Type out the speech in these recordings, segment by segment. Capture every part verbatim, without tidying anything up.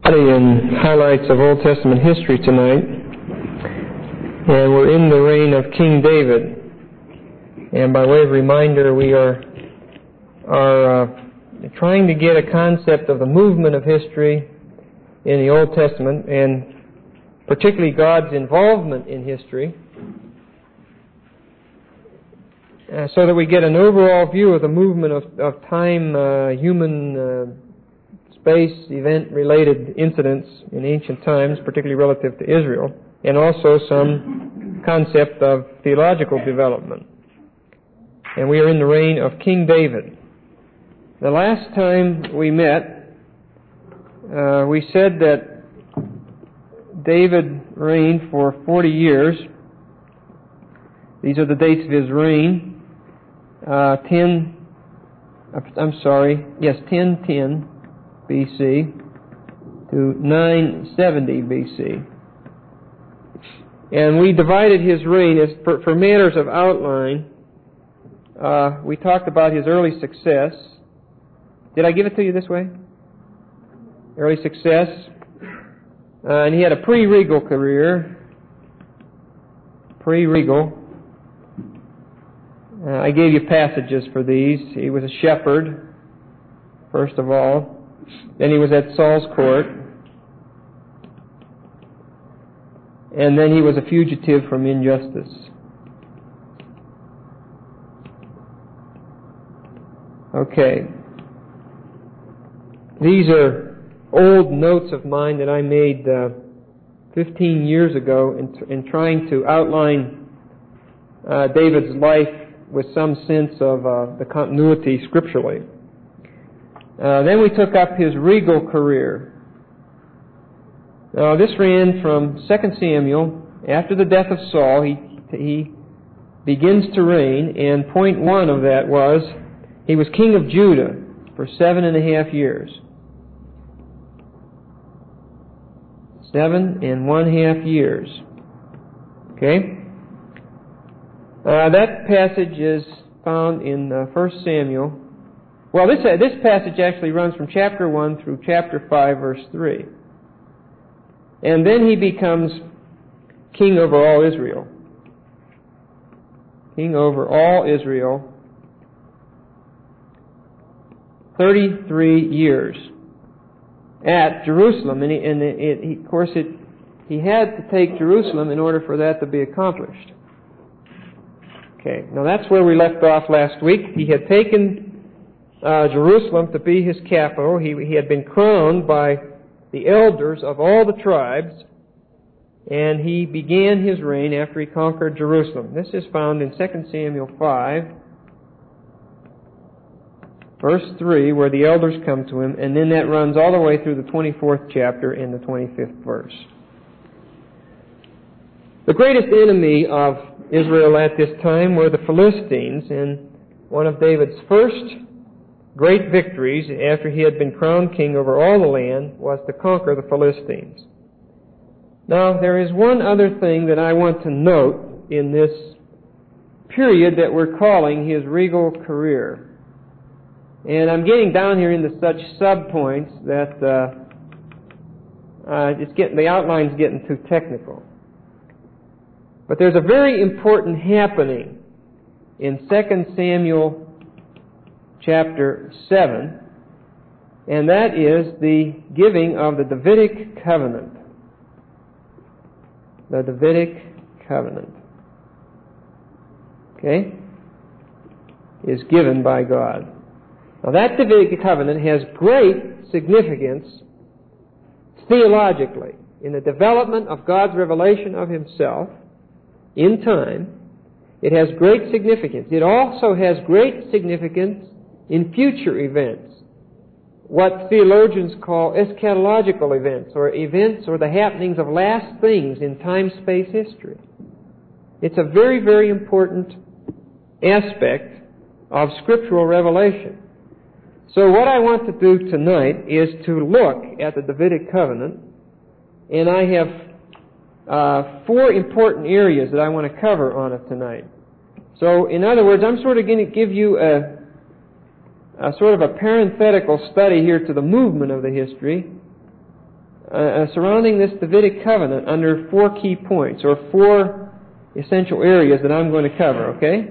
In highlights of Old Testament history tonight, and we're in the reign of King David. And by way of reminder, we are are uh, trying to get a concept of the movement of history in the Old Testament, and particularly God's involvement in history, uh, so that we get an overall view of the movement of, of time, uh, human uh, space, event-related incidents in ancient times, particularly relative to Israel, and also some concept of theological development. And we are in the reign of King David. The last time we met, uh, we said that David reigned for forty years. These are the dates of his reign. Uh, ten, I'm sorry, yes, ten ten B C to nine seventy B C. And we divided his reign as for, for matters of outline. Uh, we talked about his early success. Did I give it to you this way? Early success. Uh, and he had a pre-regal career. Pre-regal. Uh, I gave you passages for these. He was a shepherd, first of all. Then he was at Saul's court. And then he was a fugitive from injustice. Okay. These are old notes of mine that I made uh, fifteen years ago in, in trying to outline uh, David's life with some sense of uh, the continuity scripturally. Uh, then we took up his regal career. Now, this ran from Second Samuel. After the death of Saul, he he begins to reign, and point one of that was he was king of Judah for seven and a half years. Seven and one half years. Okay? Uh, that passage is found in uh, First Samuel. Well, this uh, this passage actually runs from chapter one through chapter five, verse three. And then he becomes king over all Israel. King over all Israel. thirty-three years at Jerusalem. And, he, and it, it, he, of course, it, he had to take Jerusalem in order for that to be accomplished. Okay, now that's where we left off last week. He had taken Uh, Jerusalem to be his capital. He, he had been crowned by the elders of all the tribes, and he began his reign after he conquered Jerusalem. This is found in Second Samuel five, verse three, where the elders come to him, and then that runs all the way through the twenty-fourth chapter and the twenty-fifth verse. The greatest enemy of Israel at this time were the Philistines, and one of David's first great victories after he had been crowned king over all the land was to conquer the Philistines. Now, there is one other thing that I want to note in this period that we're calling his regal career. And I'm getting down here into such sub-points that uh, uh, it's getting, the outline's getting too technical. But there's a very important happening in Second Samuel chapter seven, and that is the giving of the Davidic covenant. The Davidic covenant. Okay? Is given by God. Now that Davidic covenant has great significance theologically in the development of God's revelation of Himself in time. It has great significance. It also has great significance in future events, what theologians call eschatological events, or events or the happenings of last things in time-space history. It's a very, very important aspect of scriptural revelation. So what I want to do tonight is to look at the Davidic covenant, and I have uh, four important areas that I want to cover on it tonight. So, in other words, I'm sort of going to give you a a sort of a parenthetical study here to the movement of the history, uh, surrounding this Davidic covenant under four key points, or four essential areas that I'm going to cover, okay?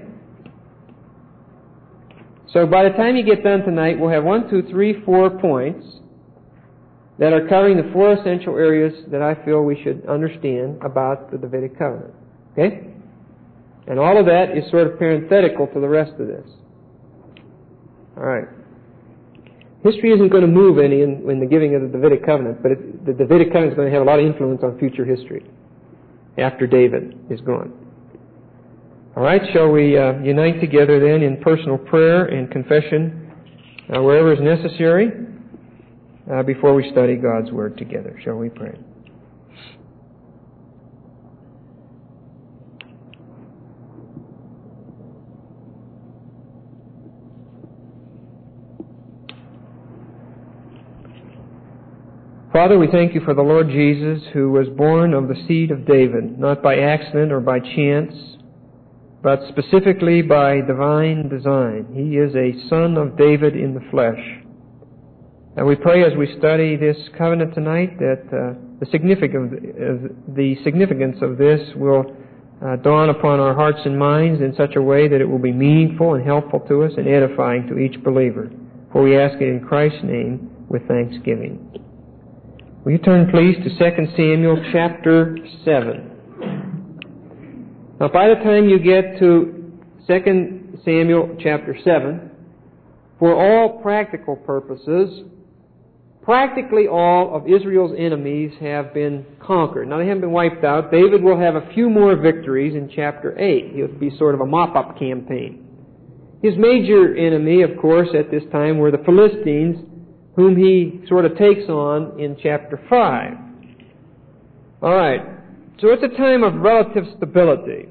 So by the time you get done tonight, we'll have one, two, three, four points that are covering the four essential areas that I feel we should understand about the Davidic covenant. Okay? And all of that is sort of parenthetical to the rest of this. All right. History isn't going to move any in, in the giving of the Davidic covenant, but it, the Davidic covenant is going to have a lot of influence on future history after David is gone. All right, shall we uh, unite together then in personal prayer and confession uh, wherever is necessary uh, before we study God's Word together. Shall we pray? Father, we thank you for the Lord Jesus, who was born of the seed of David, not by accident or by chance, but specifically by divine design. He is a son of David in the flesh. And we pray as we study this covenant tonight that uh, the significance, uh, the significance of this will uh, dawn upon our hearts and minds in such a way that it will be meaningful and helpful to us and edifying to each believer. For we ask it in Christ's name with thanksgiving. Will you turn, please, to Second Samuel chapter seven. Now, by the time you get to Second Samuel chapter seven, for all practical purposes, practically all of Israel's enemies have been conquered. Now, they haven't been wiped out. David will have a few more victories in chapter eight. He'll be sort of a mop-up campaign. His major enemy, of course, at this time were the Philistines, whom he sort of takes on in chapter five. All right. So it's a time of relative stability.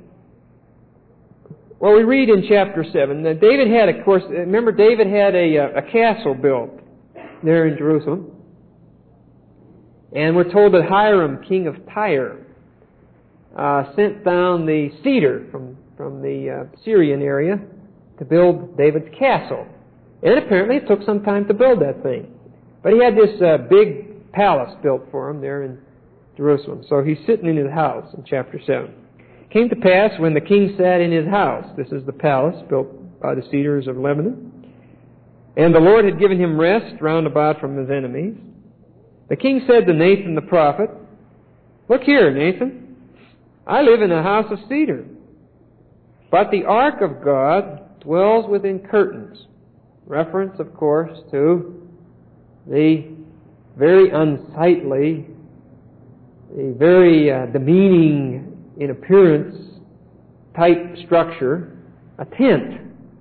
Well, we read in chapter seven that David had, of course, remember David had a, a castle built there in Jerusalem. And we're told that Hiram, king of Tyre, uh, sent down the cedar from, from the uh, Syrian area to build David's castle. And apparently it took some time to build that thing. But he had this uh, big palace built for him there in Jerusalem. So he's sitting in his house in chapter seven. It came to pass when the king sat in his house, this is the palace built by the cedars of Lebanon, and the Lord had given him rest round about from his enemies. The king said to Nathan the prophet, "Look here, Nathan, I live in a house of cedar, but the ark of God dwells within curtains." Reference, of course, to the very unsightly, the very uh, demeaning in appearance type structure, a tent,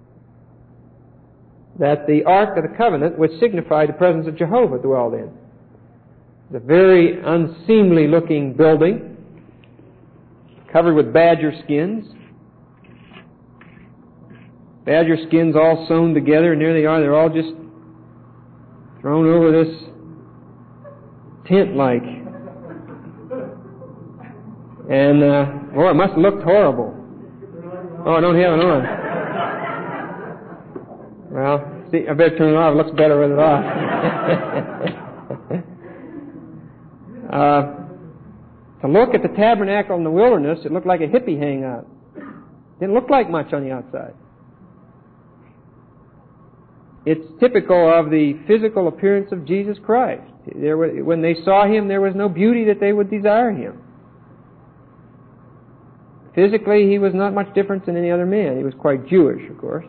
that the Ark of the Covenant, which signified the presence of Jehovah, dwelled in. The very unseemly looking building, covered with badger skins. Badger skins all sewn together, and there they are. They're all just thrown over this tent-like. And, uh, oh, it must have looked horrible. Oh, I don't have it on. Well, see, I better turn it off. It looks better with it off. uh, to look at the tabernacle in the wilderness, it looked like a hippie hangout. Didn't look like much on the outside. It's typical of the physical appearance of Jesus Christ. There was, when they saw Him, there was no beauty that they would desire Him. Physically, He was not much different than any other man. He was quite Jewish, of course.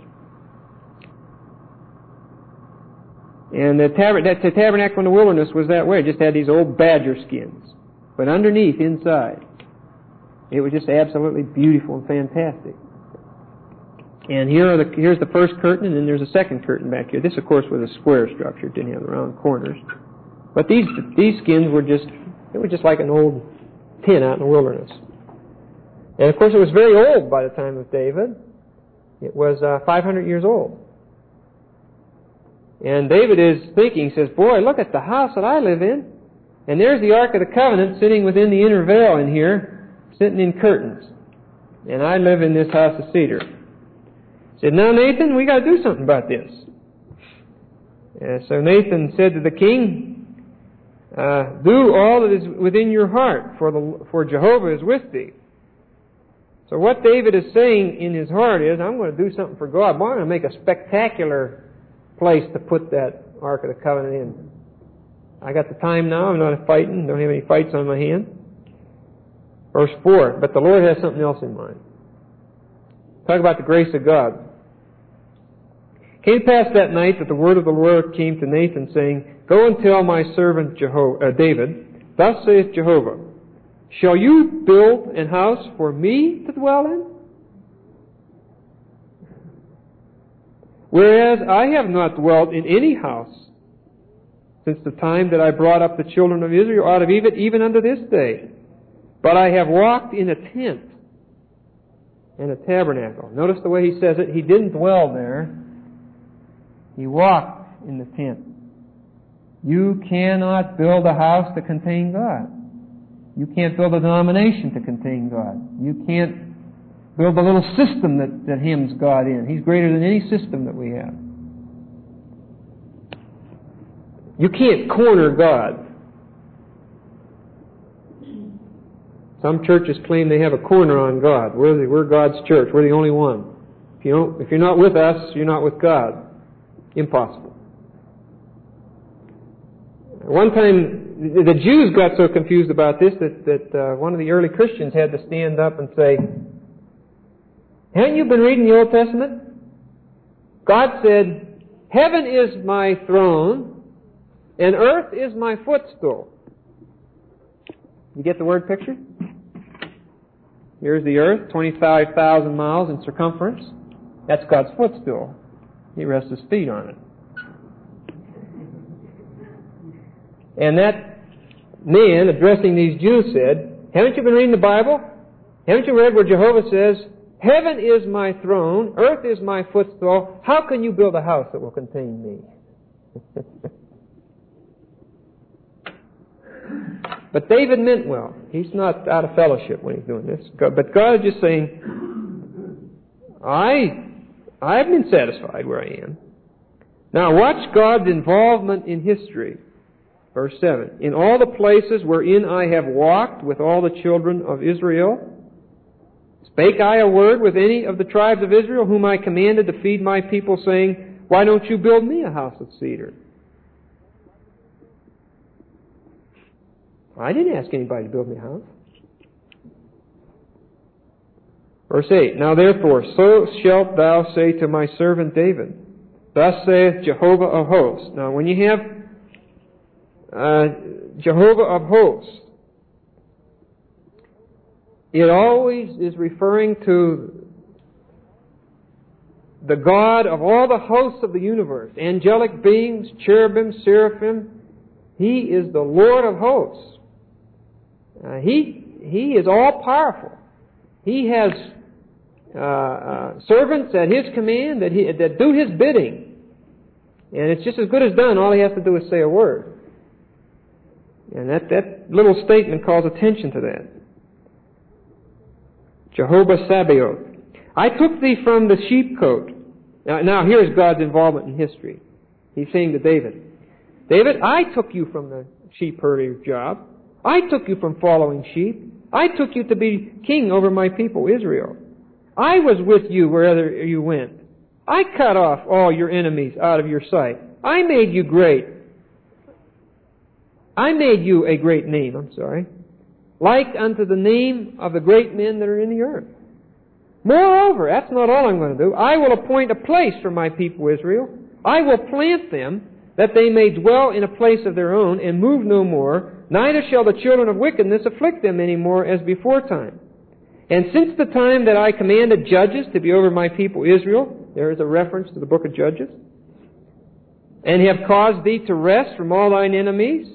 And the, tab- the tabernacle in the wilderness was that way. It just had these old badger skins. But underneath, inside, it was just absolutely beautiful and fantastic. And here are the, here's the first curtain, and then there's a second curtain back here. This, of course, was a square structure. It didn't have the round corners. But these these skins were just, they were just like an old tent out in the wilderness. And, of course, it was very old by the time of David. It was uh, five hundred years old. And David is thinking, says, boy, look at the house that I live in. And there's the Ark of the Covenant sitting within the inner veil in here, sitting in curtains. And I live in this house of cedar. He said, now, Nathan, we got to do something about this. And so Nathan said to the king, Uh, do all that is within your heart, for the for Jehovah is with thee. So what David is saying in his heart is, I'm going to do something for God. Boy, I'm going to make a spectacular place to put that Ark of the Covenant in. I got the time now. I'm not fighting. Don't have any fights on my hand. Verse four. But the Lord has something else in mind. Talk about the grace of God. Came past that night that the word of the Lord came to Nathan, saying, Go and tell my servant Jeho- uh, David, Thus saith Jehovah, Shall you build an house for me to dwell in? Whereas I have not dwelt in any house since the time that I brought up the children of Israel out of Egypt, even unto this day. But I have walked in a tent and a tabernacle. Notice the way he says it. He didn't dwell there. He walked in the tent. You cannot build a house to contain God. You can't build a denomination to contain God. You can't build a little system that, that hems God in. He's greater than any system that we have. You can't corner God. Some churches claim they have a corner on God. We're, the, we're God's church. We're the only one. If, you don't, if you're not with us, you're not with God. Impossible. One time, the Jews got so confused about this that, that uh, one of the early Christians had to stand up and say, Haven't you been reading the Old Testament? God said, Heaven is my throne, and earth is my footstool. You get the word picture? Here's the earth, twenty-five thousand miles in circumference. That's God's footstool. He rests His feet on it. And that man, addressing these Jews, said, Haven't you been reading the Bible? Haven't you read where Jehovah says, Heaven is my throne, earth is my footstool. How can you build a house that will contain me? But David meant well. He's not out of fellowship when he's doing this. But God is just saying, I, I've been satisfied where I am. Now watch God's involvement in history. Verse seven. In all the places wherein I have walked with all the children of Israel, spake I a word with any of the tribes of Israel, whom I commanded to feed my people, saying, Why don't you build me a house of cedar? I didn't ask anybody to build me a house. Verse eight. Now therefore, so shalt thou say to my servant David, Thus saith Jehovah of hosts. Now when you have uh, Jehovah of hosts, it always is referring to the God of all the hosts of the universe, angelic beings, cherubim, seraphim. He is the Lord of hosts. Uh, he He is all powerful. He has uh, uh, servants at His command that, he, that do His bidding. And it's just as good as done. All He has to do is say a word. And that, that little statement calls attention to that. Jehovah Sabaoth. I took thee from the sheepcote. Now, now here's God's involvement in history. He's saying to David, David, I took you from the sheep herder job. I took you from following sheep. I took you to be king over my people, Israel. I was with you wherever you went. I cut off all your enemies out of your sight. I made you great. I made you a great name, I'm sorry, like unto the name of the great men that are in the earth. Moreover, that's not all I'm going to do. I will appoint a place for my people Israel. I will plant them, that they may dwell in a place of their own, and move no more. Neither shall the children of wickedness afflict them any more as before time. And since the time that I commanded judges to be over my people Israel, there is a reference to the book of Judges, and have caused thee to rest from all thine enemies.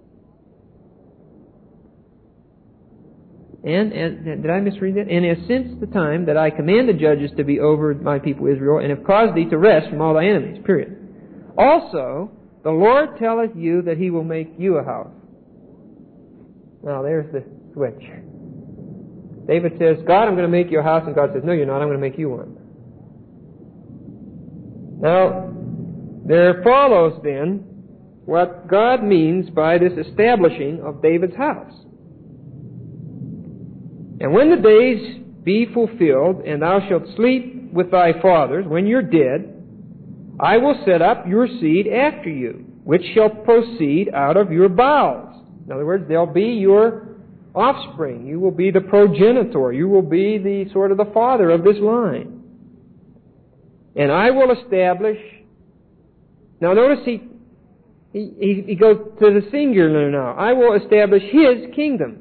And, and did I misread that? And as since the time that I commanded judges to be over my people Israel, and have caused thee to rest from all thy enemies. Period. Also, the Lord telleth you that He will make you a house. Now, there's the switch. David says, God, I'm going to make you a house. And God says, no, you're not. I'm going to make you one. Now, there follows then what God means by this establishing of David's house. And when the days be fulfilled, and thou shalt sleep with thy fathers, when you're dead, I will set up your seed after you, which shall proceed out of your bowels. In other words, they'll be your offspring. You will be the progenitor. You will be the sort of the father of this line. And I will establish... Now notice he, he, he goes to the singular now. I will establish His kingdom.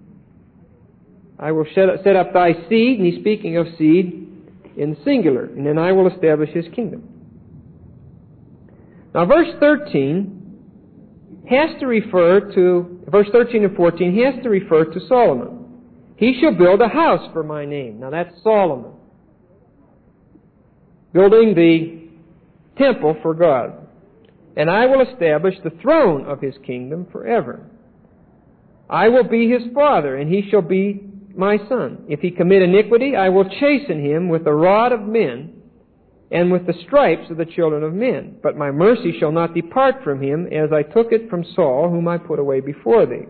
I will set up thy seed, and he's speaking of seed in singular, and then I will establish His kingdom. Now verse thirteen has to refer to, verse thirteen and fourteen has to refer to Solomon. He shall build a house for my name. Now that's Solomon. Building the temple for God. And I will establish the throne of His kingdom forever. I will be His father, and he shall be my son. If he commit iniquity, I will chasten him with the rod of men and with the stripes of the children of men. But my mercy shall not depart from him, as I took it from Saul, whom I put away before thee.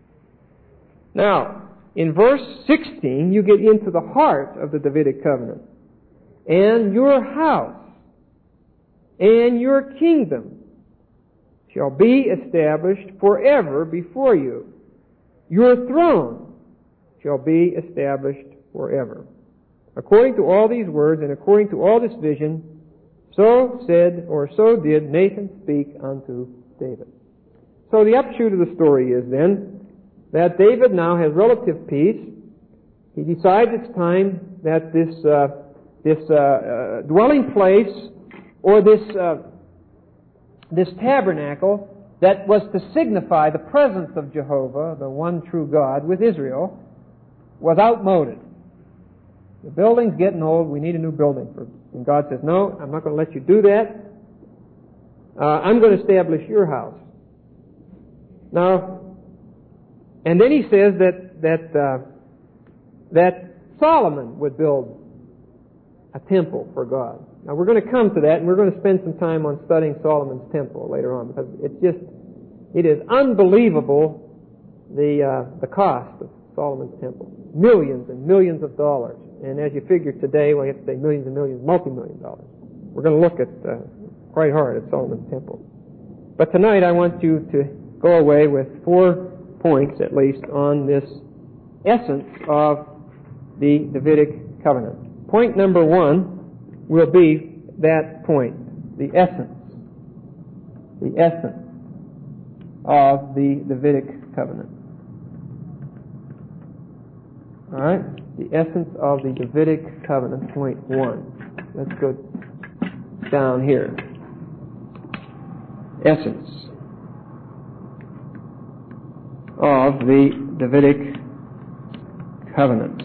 Now, in verse sixteen, you get into the heart of the Davidic covenant. And your house and your kingdom shall be established forever before you. Your throne shall be established forever. According to all these words and according to all this vision, so said or so did Nathan speak unto David. So the upshot of the story is then that David now has relative peace. He decides it's time that this uh, this uh, uh, dwelling place or this uh, this tabernacle that was to signify the presence of Jehovah, the one true God, with Israel, was outmoded. The building's getting old. We need a new building. For, and God says, no, I'm not going to let you do that. Uh, I'm going to establish your house. Now, and then he says that that uh, that Solomon would build a temple for God. Now we're going to come to that, and we're going to spend some time on studying Solomon's temple later on, because it's just it is unbelievable the uh, the cost of Solomon's temple. Millions and millions of dollars. And as you figure today, well, you have to say millions and millions, multi-million dollars. We're going to look at uh, quite hard at Solomon's temple. But tonight I want you to go away with four points, at least, on this essence of the Davidic covenant. Point number one will be that point, the essence, the essence of the Davidic covenant. All right? The essence of the Davidic covenant, point one. Let's go down here. Essence of the Davidic covenant.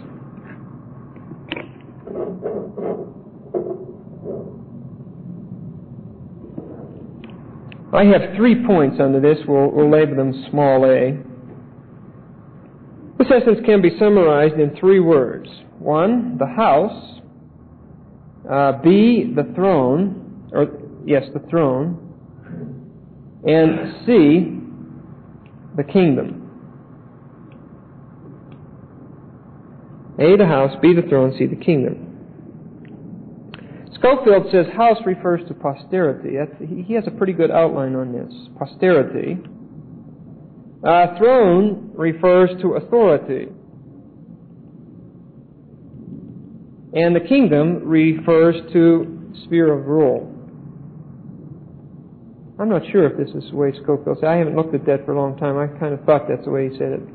I have three points under this. We'll, we'll label them small a. This essence can be summarized in three words. One, the house. Uh, B, the throne. Or, yes, the throne. And C, the kingdom. A, the house. B, the throne. C, the kingdom. Schofield says house refers to posterity. That's, he has a pretty good outline on this. Posterity. Uh, throne refers to authority. And the kingdom refers to sphere of rule. I'm not sure if this is the way Schofield said. I haven't looked at that for a long time. I kind of thought that's the way he said it.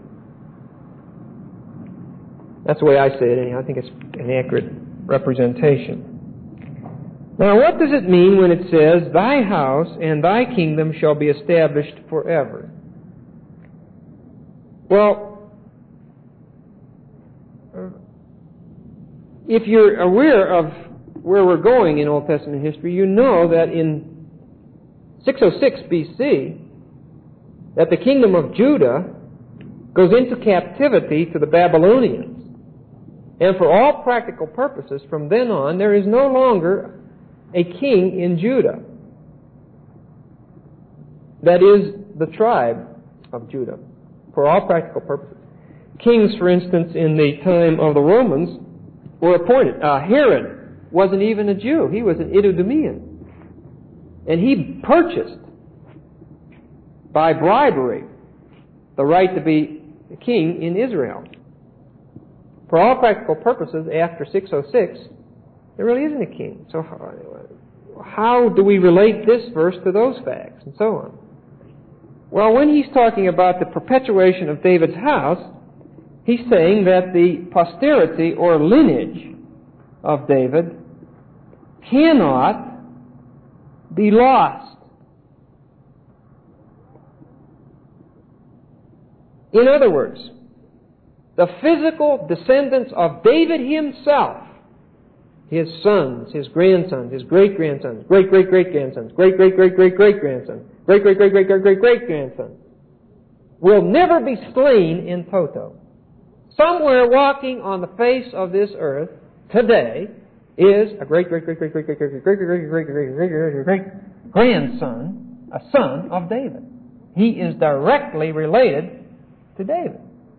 That's the way I say it anyhow. I think it's an accurate representation. Now, what does it mean when it says, thy house and thy kingdom shall be established forever? Well, if you're aware of where we're going in Old Testament history, you know that in six oh six B C, that the kingdom of Judah goes into captivity to the Babylonians. And for all practical purposes, from then on, there is no longer a king in Judah. that is the tribe of Judah, for all practical purposes. Kings, for instance, in the time of the Romans were appointed. Uh, Herod wasn't even a Jew. He was an Idumean. And he purchased, by bribery, the right to be king in Israel. For all practical purposes, after six oh six, there really isn't a king. So how do we relate this verse to those facts, and so on? Well, when he's talking about the perpetuation of David's house, he's saying that the posterity or lineage of David cannot be lost. In other words, the physical descendants of David himself, his sons, his grandsons, his great-grandsons, great-great-great-grandsons, great-great-great-great-great-grandsons, great-great-great-great-great-great-grandsons, will never be slain in toto. Somewhere walking on the face of this earth today is a great-great-great-great-great-great-great-great-great-grandson, a son of David. He is directly related to David.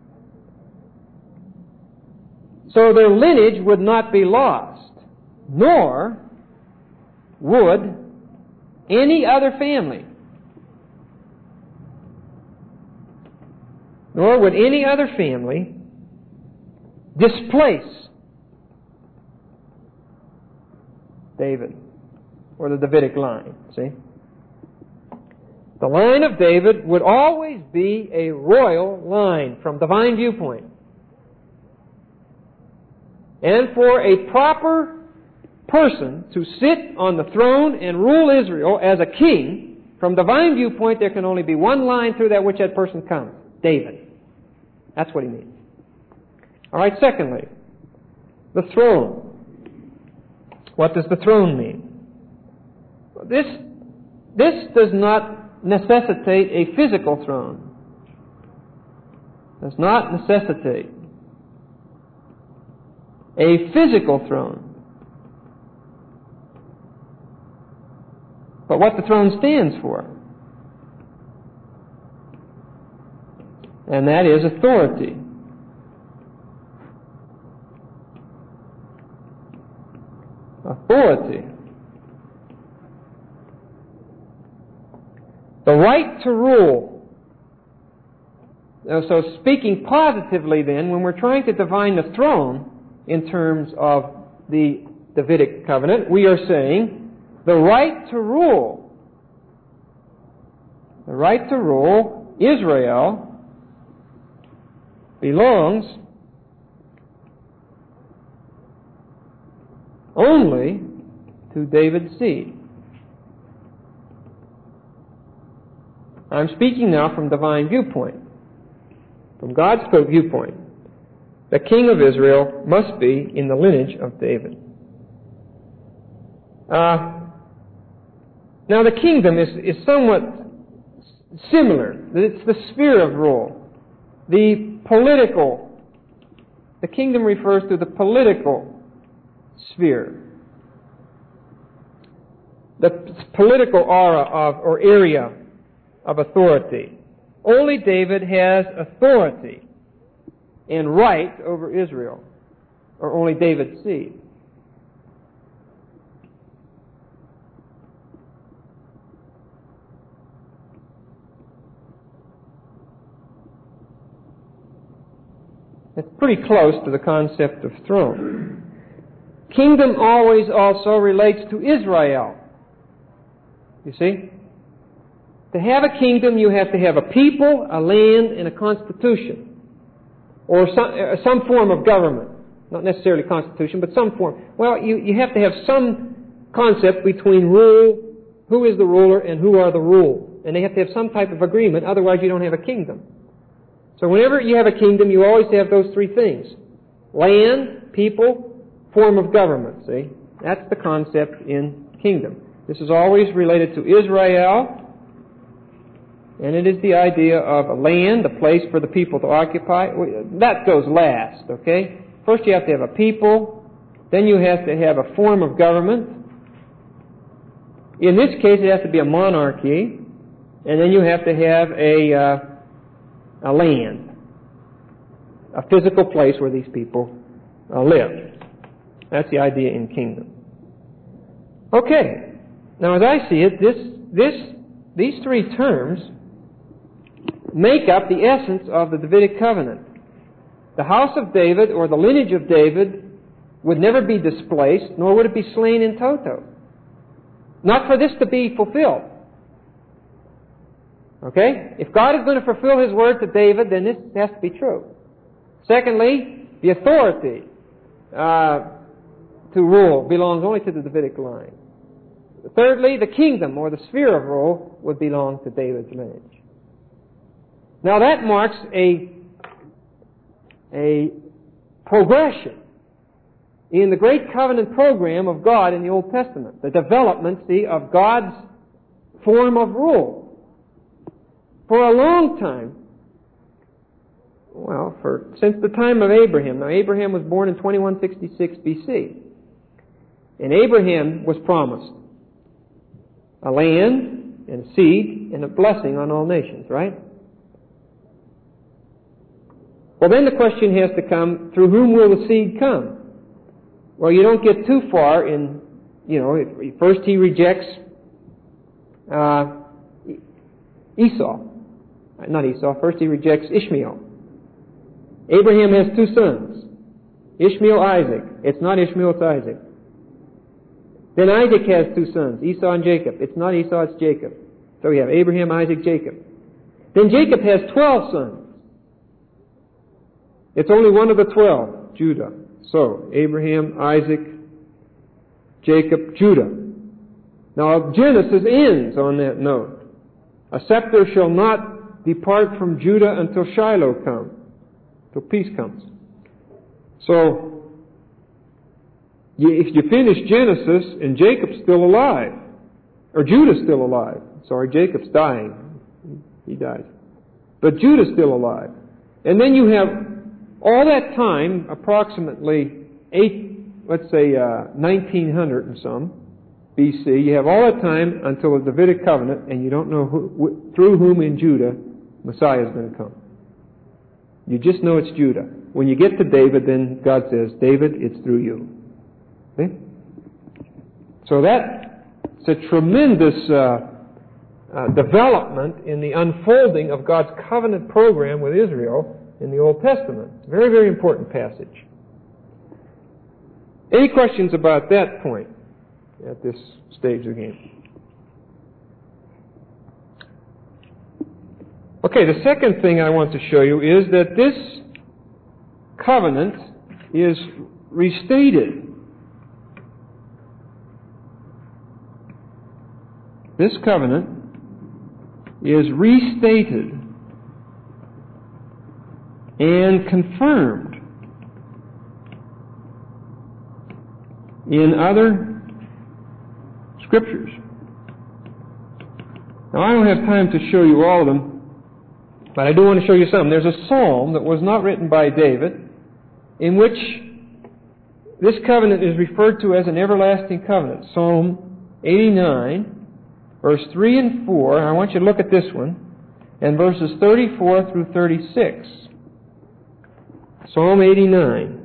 So their lineage would not be lost, nor would any other family, nor would any other family displace David or the Davidic line. See? The line of David would always be a royal line from divine viewpoint. And for a proper person to sit on the throne and rule Israel as a king, from divine viewpoint, there can only be one line through that which that person comes. David. That's what he means. All right, secondly, the throne. What does the throne mean? This, this does not necessitate a physical throne. Does not necessitate a physical throne. But what the throne stands for, and that is authority. Authority. The right to rule. So speaking positively then, when we're trying to define the throne in terms of the Davidic covenant, we are saying the right to rule. The right to rule Israel belongs only to David's seed. I'm speaking now from divine viewpoint. From God's viewpoint, the king of Israel must be in the lineage of David. Uh, now the kingdom is, is somewhat similar. It's the sphere of rule. The political, the kingdom refers to the political sphere. The political aura of, or area of authority. Only David has authority and right over Israel, or only David's seed. It's pretty close to the concept of throne. Kingdom always also relates to Israel. You see? To have a kingdom, you have to have a people, a land, and a constitution. Or some, uh, some form of government. Not necessarily constitution, but some form. Well, you, you have to have some concept between rule, who is the ruler, and who are the ruled. And they have to have some type of agreement, otherwise you don't have a kingdom. So whenever you have a kingdom, you always have those three things. Land, people, form of government, see? That's the concept in kingdom. This is always related to Israel, and it is the idea of a land, a place for the people to occupy. That goes last, okay? First you have to have a people, then you have to have a form of government. In this case, it has to be a monarchy, And then you have to have a, uh, a land, a physical place where these people uh, live. That's the idea in kingdom. Okay. Now, as I see it, this, this, these three terms make up the essence of the Davidic covenant. The house of David, or the lineage of David, would never be displaced, nor would it be slain in toto. Not for this to be fulfilled. Okay? If God is going to fulfill His word to David, then this has to be true. Secondly, the authority uh, to rule belongs only to the Davidic line. Thirdly, the kingdom, or the sphere of rule, would belong to David's lineage. Now that marks a, a progression in the great covenant program of God in the Old Testament. The development, see, of God's form of rule. For a long time, well, for since the time of Abraham. Now, Abraham was born in twenty-one sixty-six B C. And Abraham was promised a land and a seed and a blessing on all nations, right? Well, then the question has to come, through whom will the seed come? Well, you don't get too far in, you know, first he rejects uh, Esau. Not Esau, first he rejects Ishmael. Abraham has two sons, Ishmael, Isaac. It's not Ishmael, it's Isaac. Then Isaac has two sons, Esau and Jacob. It's not Esau, it's Jacob. So we have Abraham, Isaac, Jacob. Then Jacob has twelve sons. It's only one of the twelve, Judah. So, Abraham, Isaac, Jacob, Judah. Now, Genesis ends on that note. A scepter shall not depart from Judah until Shiloh comes, till peace comes. So, if you finish Genesis and Jacob's still alive, or Judah's still alive, sorry, Jacob's dying. He dies. But Judah's still alive. And then you have all that time, approximately eight, let's say uh, nineteen hundred and some B C, you have all that time until the Davidic covenant, and you don't know who, through whom in Judah Messiah is going to come. You just know it's Judah. When you get to David, then God says, David, it's through you. Okay? So that's a tremendous uh, uh, development in the unfolding of God's covenant program with Israel in the Old Testament. Very, very important passage. Any questions about that point at this stage of the game? Okay, the second thing I want to show you is that this covenant is restated. This covenant is restated and confirmed in other scriptures. Now, I don't have time to show you all of them, but I do want to show you some. There's a psalm that was not written by David, in which this covenant is referred to as an everlasting covenant. Psalm eighty-nine, verse three and four. And I want you to look at this one, and verses thirty-four through thirty-six. Psalm eighty-nine.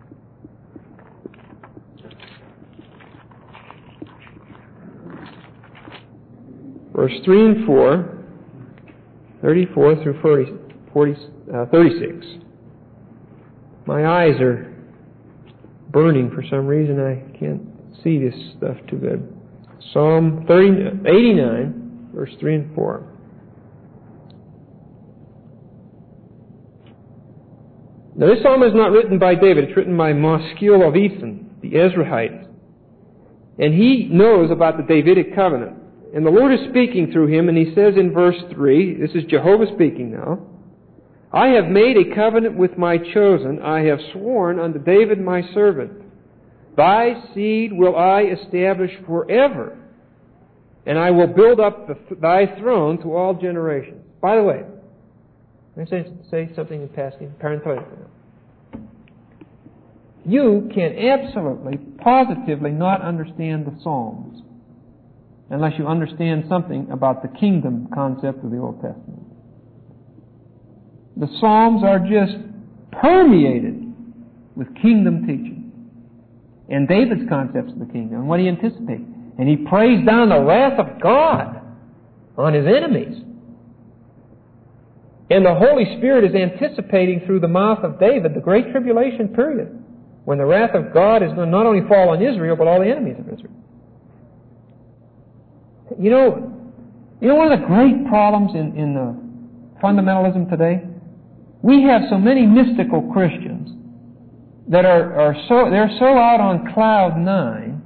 Verse three and four, thirty-four through forty, forty, uh, thirty-six. My eyes are burning for some reason. I can't see this stuff too good. Psalm thirty, eighty-nine, verse three and four. Now, this psalm is not written by David. It's written by Maschil of Ethan, the Ezrahite. And he knows about the Davidic covenant. And the Lord is speaking through him, and he says in verse three, this is Jehovah speaking now, I have made a covenant with my chosen. I have sworn unto David my servant. Thy seed will I establish forever, and I will build up the, thy throne to all generations. By the way, let me say, say something in passing, parenthetically. You can absolutely, positively not understand the Psalms unless you understand something about the kingdom concept of the Old Testament. The Psalms are just permeated with kingdom teaching and David's concepts of the kingdom and what he anticipates. And he prays down the wrath of God on his enemies. And the Holy Spirit is anticipating through the mouth of David the great tribulation period, when the wrath of God is going to not only fall on Israel, but all the enemies of Israel. You know, you know one of the great problems in, in uh, fundamentalism today? We have so many mystical Christians that are, are so, they're so out on cloud nine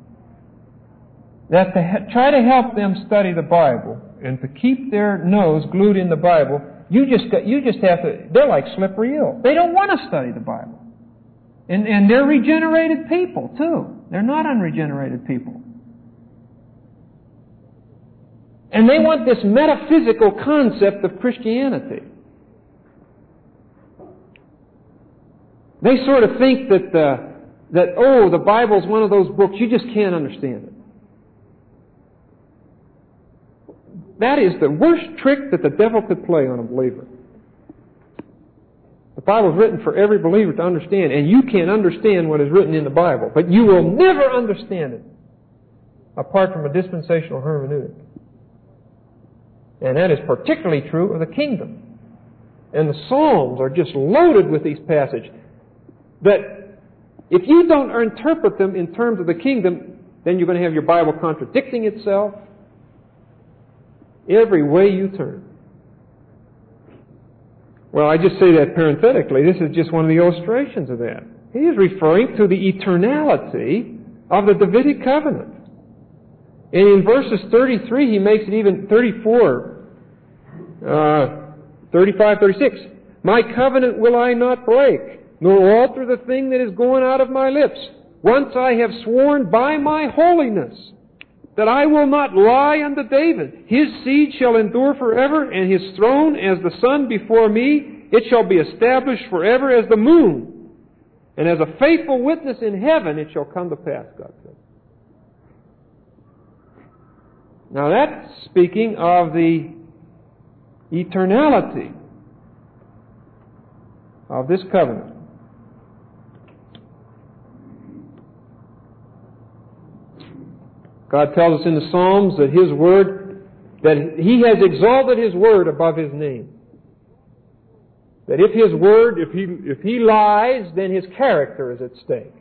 that to ha- try to help them study the Bible and to keep their nose glued in the Bible, you just got, you just have to, they're like slippery eel. They don't want to study the Bible. And, and they're regenerated people, too. They're not unregenerated people. And they want this metaphysical concept of Christianity. They sort of think that, uh, that, oh, the Bible's one of those books, you just can't understand it. That is the worst trick that the devil could play on a believer. The Bible is written for every believer to understand, and you can understand what is written in the Bible, but you will never understand it apart from a dispensational hermeneutic. And that is particularly true of the kingdom. And the Psalms are just loaded with these passages that if you don't interpret them in terms of the kingdom, then you're going to have your Bible contradicting itself every way you turn. Well, I just say that parenthetically. This is just one of the illustrations of that. He is referring to the eternality of the Davidic covenant. And in verses thirty-three, he makes it even thirty-four, uh, thirty-five, thirty-six. My covenant will I not break, nor alter the thing that is going out of my lips. Once I have sworn by my holiness that I will not lie unto David. His seed shall endure forever, and his throne as the sun before me. It shall be established forever as the moon. And as a faithful witness in heaven, it shall come to pass, God says. Now that's speaking of the eternality of this covenant. God tells us in the Psalms that His Word, that He has exalted His Word above His name. That if His Word, if He, if He lies, then His character is at stake.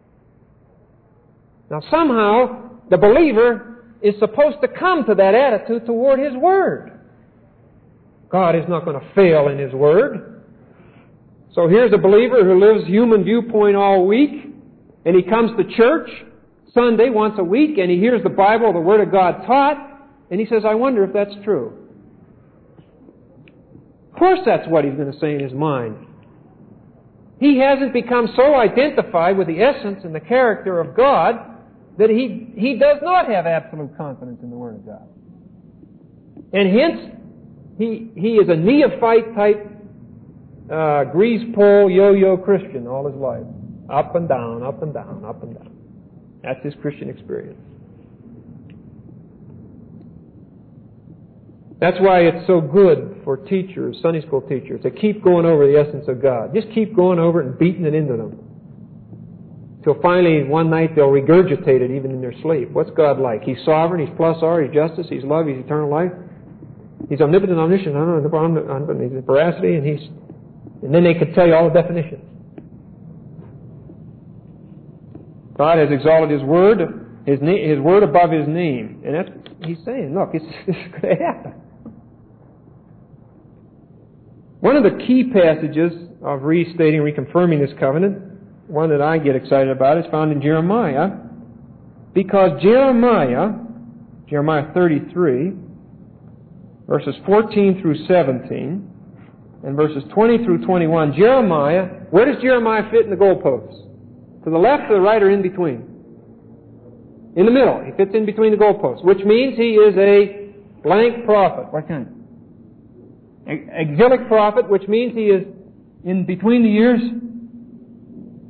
Now somehow, the believer is supposed to come to that attitude toward His Word. God is not going to fail in His Word. So here's a believer who lives human viewpoint all week, and he comes to church Sunday once a week, and he hears the Bible, the Word of God taught, and he says, I wonder if that's true. Of course that's what he's going to say in his mind. He hasn't become so identified with the essence and the character of God that he, he does not have absolute confidence in the Word of God. And hence, he, he is a neophyte type, uh, grease pole, yo-yo Christian all his life. Up and down, up and down, up and down. That's his Christian experience. That's why it's so good for teachers, Sunday school teachers, to keep going over the essence of God. Just keep going over it and beating it into them. Till finally, one night, they'll regurgitate it even in their sleep. What's God like? He's sovereign, He's plus R, He's justice, He's love, He's eternal life. He's omnipotent, omniscient, He's veracity, and He's... And then they could tell you all the definitions. God has exalted His Word, His, His Word above His name. And that's what He's saying. Look, it's, it's going to happen. One of the key passages of restating, reconfirming this covenant, one that I get excited about, is found in Jeremiah. Because Jeremiah, Jeremiah thirty-three, verses fourteen through seventeen, and verses twenty through twenty-one, Jeremiah, where does Jeremiah fit in the goalposts? To the left, to the right, or in between? In the middle. He fits in between the goalposts, which means he is a blank prophet. What kind? Exilic prophet, which means he is in between the years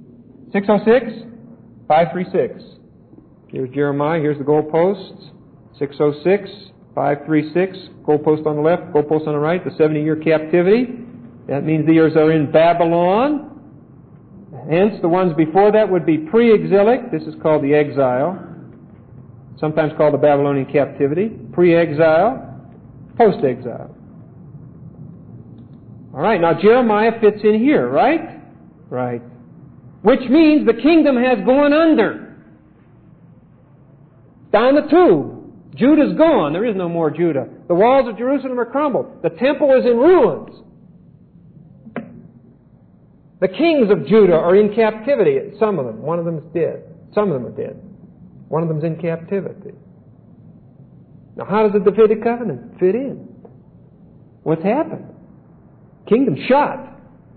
six oh six, five thirty-six. Here's Jeremiah, here's the goalposts. six oh six, five thirty-six, goalpost on the left, goalpost on the right, the seventy-year captivity. That means the years are in Babylon. Hence, the ones before that would be pre-exilic. This is called the exile, sometimes called the Babylonian captivity. Pre-exile, post-exile. All right, now Jeremiah fits in here, right? Right. Which means the kingdom has gone under. Down the tube. Judah's gone. There is no more Judah. The walls of Jerusalem are crumbled. The temple is in ruins. The kings of Judah are in captivity. Some of them. One of them is dead. Some of them are dead. One of them is in captivity. Now, how does the Davidic covenant fit in? What's happened? Kingdom shot.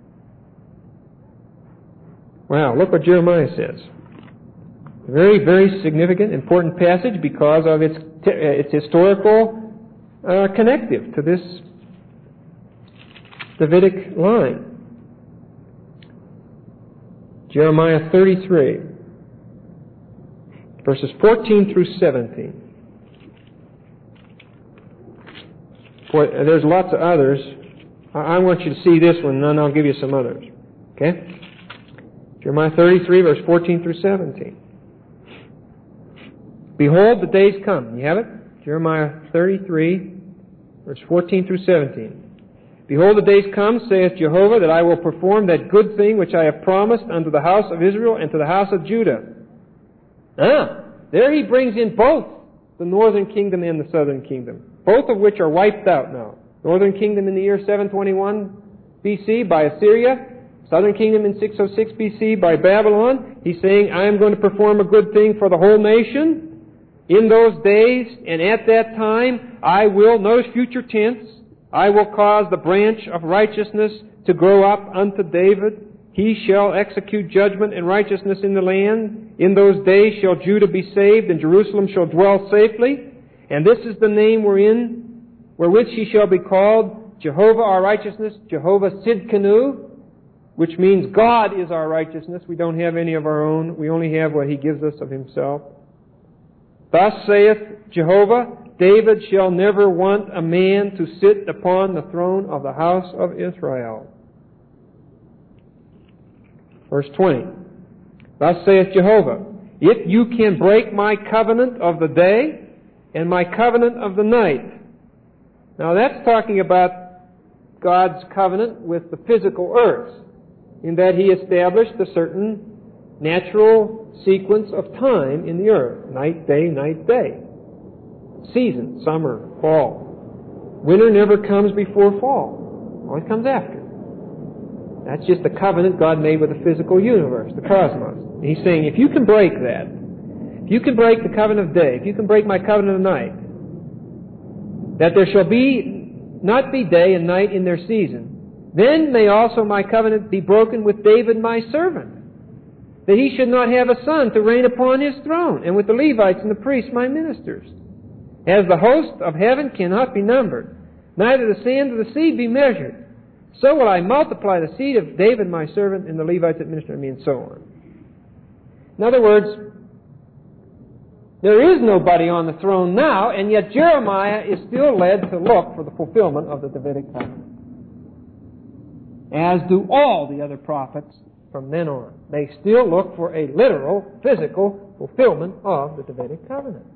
Wow, look what Jeremiah says. Very, very significant, important passage because of its t- its historical uh, connective to this Davidic line. Jeremiah thirty-three, verses fourteen through seventeen. Boy, there's lots of others. I want you to see this one, and then I'll give you some others. Okay? Jeremiah thirty-three, verse fourteen through seventeen. Behold, the days come. You have it? Jeremiah thirty-three, verse fourteen through seventeen. Behold, the days come, saith Jehovah, that I will perform that good thing which I have promised unto the house of Israel and to the house of Judah. Ah, there he brings in both the northern kingdom and the southern kingdom, both of which are wiped out now. Northern kingdom in the year seven twenty-one B C by Assyria, southern kingdom in six oh six B C by Babylon. He's saying, I am going to perform a good thing for the whole nation in those days, and at that time I will, notice future tense, I will cause the branch of righteousness to grow up unto David. He shall execute judgment and righteousness in the land. In those days shall Judah be saved, and Jerusalem shall dwell safely. And this is the name wherein wherewith she shall be called Jehovah our righteousness, Jehovah Sidkenu, which means God is our righteousness. We don't have any of our own. We only have what He gives us of Himself. Thus saith Jehovah, David shall never want a man to sit upon the throne of the house of Israel. Verse twenty. Thus saith Jehovah, if you can break my covenant of the day and my covenant of the night. Now that's talking about God's covenant with the physical earth, in that He established a certain natural sequence of time in the earth. Night, day, night, day. Season, summer, fall. Winter never comes before fall. Always comes after. That's just the covenant God made with the physical universe, the cosmos. And He's saying, if you can break that, if you can break the covenant of day, if you can break my covenant of night, that there shall be not be day and night in their season, then may also my covenant be broken with David my servant, that he should not have a son to reign upon his throne, and with the Levites and the priests my ministers. As the host of heaven cannot be numbered, neither the sand of the sea be measured, so will I multiply the seed of David my servant and the Levites that minister to me, and so on. In other words, there is nobody on the throne now, and yet Jeremiah is still led to look for the fulfillment of the Davidic covenant. As do all the other prophets from then on. They still look for a literal, physical fulfillment of the Davidic covenant.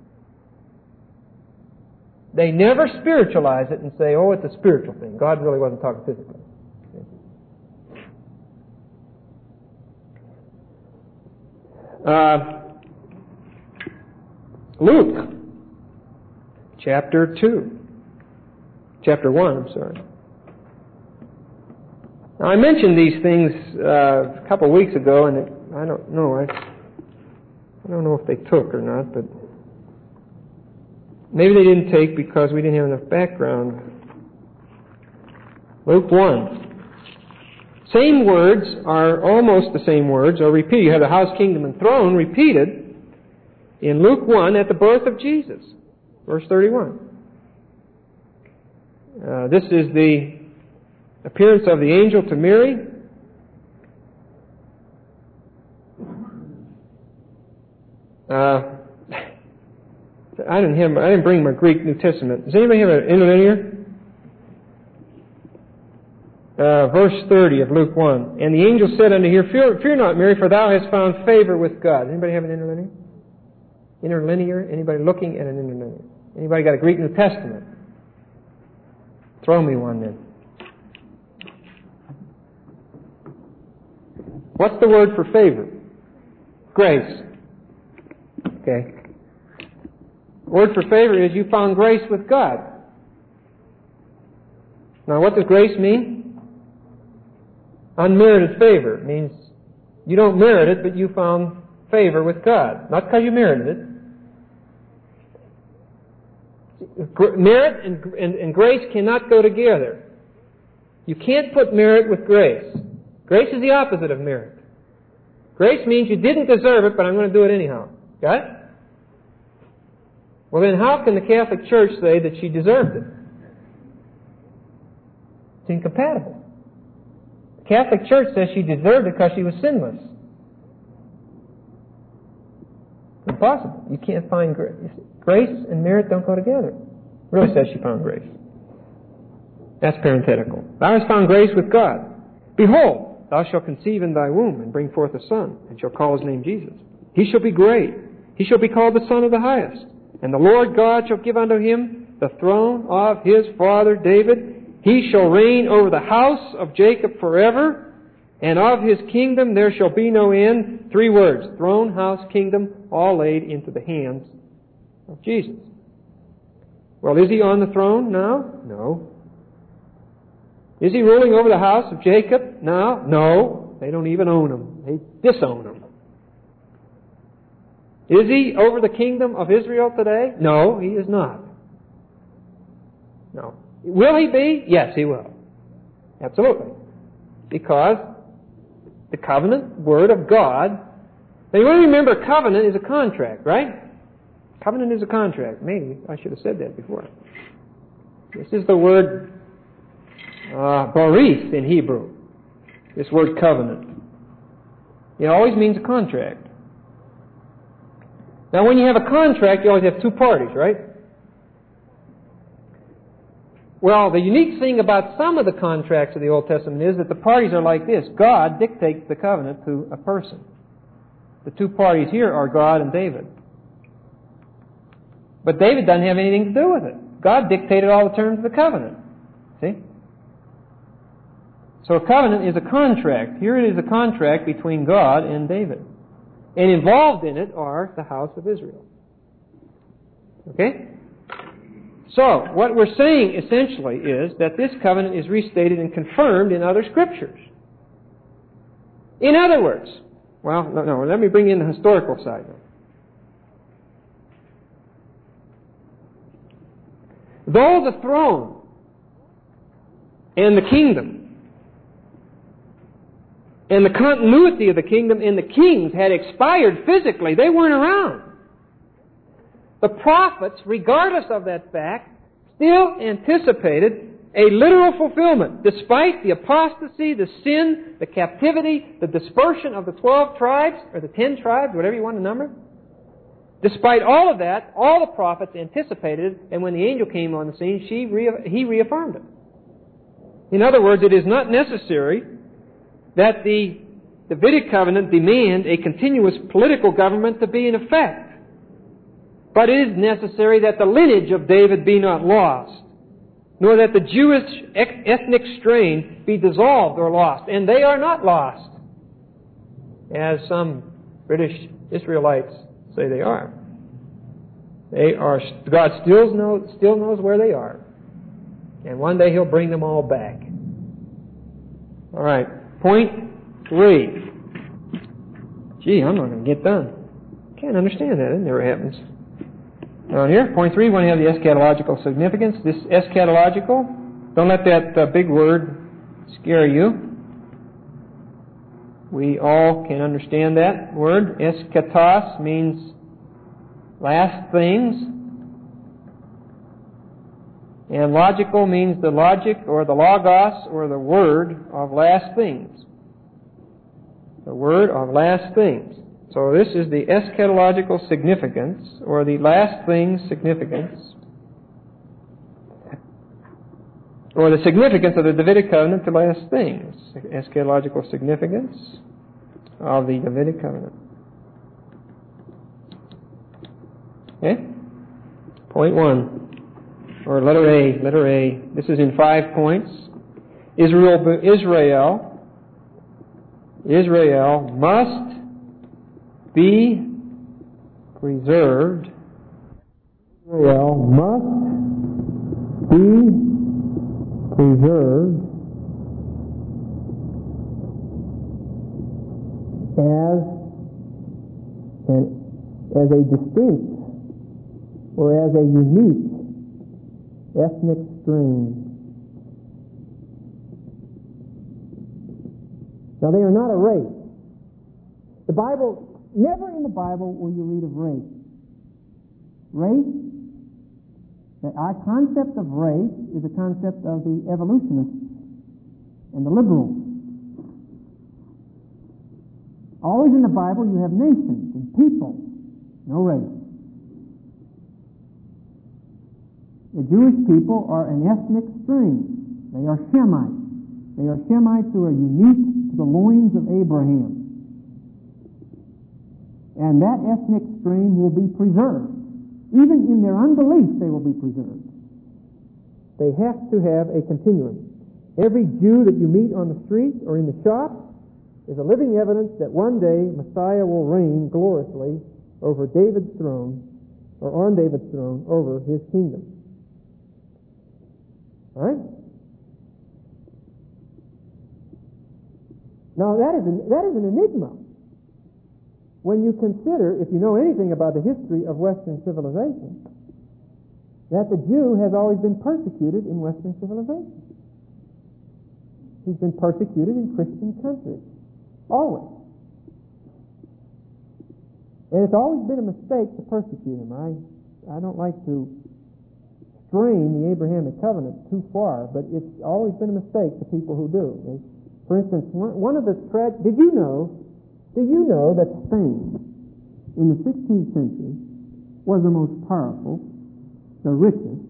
They never spiritualize it and say, oh, it's a spiritual thing. God really wasn't talking physically. Uh, Luke, chapter two. Chapter one, I'm sorry. Now, I mentioned these things uh, a couple of weeks ago, and it, I don't know. I, I don't know if they took or not, but maybe they didn't take because we didn't have enough background. Luke one. Same words are almost the same words, are repeated. You have the house, kingdom, and throne repeated in Luke one at the birth of Jesus. Verse thirty-one. Uh, this is the appearance of the angel to Mary. Uh, I didn't have. I didn't bring my Greek New Testament. Does anybody have an interlinear? Uh, verse thirty of Luke one. And the angel said unto her, fear, fear not, Mary, for thou hast found favor with God. Anybody have an interlinear? Interlinear? Anybody looking at an interlinear? Anybody got a Greek New Testament? Throw me one then. What's the word for favor? Grace. Okay. The word for favor is you found grace with God. Now what does grace mean? Unmerited favor. It means you don't merit it, but you found favor with God. Not because you merited it. Merit and, and, and grace cannot go together. You can't put merit with grace. Grace is the opposite of merit. Grace means you didn't deserve it, but I'm going to do it anyhow. Got it? Well, then how can the Catholic Church say that she deserved it? It's incompatible. The Catholic Church says she deserved it because she was sinless. Impossible. You can't find grace. Grace and merit don't go together. It really says she found grace. That's parenthetical. Thou hast found grace with God. Behold, thou shalt conceive in thy womb and bring forth a son, and shall call his name Jesus. He shall be great. He shall be called the Son of the Highest. And the Lord God shall give unto him the throne of his father David. He shall reign over the house of Jacob forever, and of his kingdom there shall be no end. Three words: throne, house, kingdom, all laid into the hands of Jesus. Well, is he on the throne now? No. Is he ruling over the house of Jacob now? No. They don't even own him. They disown him. Is he over the kingdom of Israel today? No, he is not. No. Will he be? Yes, he will. Absolutely. Because the covenant word of God. Now you want to remember, covenant is a contract, right? Covenant is a contract. Maybe I should have said that before. This is the word uh, barith in Hebrew. This word covenant. It always means a contract. Now when you have a contract, you always have two parties, right? Well, the unique thing about some of the contracts of the Old Testament is that the parties are like this. God dictates the covenant to a person. The two parties here are God and David. But David doesn't have anything to do with it. God dictated all the terms of the covenant. See? So a covenant is a contract. Here it is a contract between God and David. And involved in it are the house of Israel. Okay? So, what we're saying essentially is that this covenant is restated and confirmed in other scriptures. In other words, well, no, no, let me bring in the historical side now. Though the throne and the kingdom and the continuity of the kingdom and the kings had expired physically, they weren't around. The prophets, regardless of that fact, still anticipated a literal fulfillment, despite the apostasy, the sin, the captivity, the dispersion of the twelve tribes, or the ten tribes, whatever you want to number. Despite all of that, all the prophets anticipated it, and when the angel came on the scene, she re- he reaffirmed it. In other words, it is not necessary that the Davidic covenant demand a continuous political government to be in effect. But it is necessary that the lineage of David be not lost, nor that the Jewish ethnic strain be dissolved or lost. And they are not lost, as some British Israelites say they are. They are. God still knows, still knows where they are. And one day He'll bring them all back. All right. Point three. Gee, I'm not going to get done. Can't understand that. It never happens. Down here, point three, we want to have the eschatological significance. This eschatological, don't let that uh, big word scare you. We all can understand that word. Eschatos means last things. And logical means the logic or the logos or the word of last things. The word of last things. So this is the eschatological significance, or the last things significance, or the significance of the Davidic covenant, the last things. Eschatological significance of the Davidic covenant. Okay? Point one, or letter A, letter A. This is in five points. Israel, Israel, Israel must be preserved. Israel must be preserved as an, as a distinct or as a unique ethnic stream. Now, they are not a race. The Bible, never in the Bible will you read of race. Race, the our concept of race is a concept of the evolutionists and the liberals. Always in the Bible you have nations and people, no race. The Jewish people are an ethnic stream. They are Shemites. They are Shemites who are unique to the loins of Abraham. And that ethnic stream will be preserved. Even in their unbelief, they will be preserved. They have to have a continuum. Every Jew that you meet on the street or in the shop is a living evidence that one day Messiah will reign gloriously over David's throne, or on David's throne, over his kingdom. All right? Now that is an, that is an enigma. When you consider, if you know anything about the history of Western civilization, that the Jew has always been persecuted in Western civilization. He's been persecuted in Christian countries. Always. And it's always been a mistake to persecute him. I, I don't like to strain the Abrahamic covenant too far, but it's always been a mistake to people who do. For instance, one, one of the tra- did you know Do you know that Spain in the sixteenth century was the most powerful, the richest,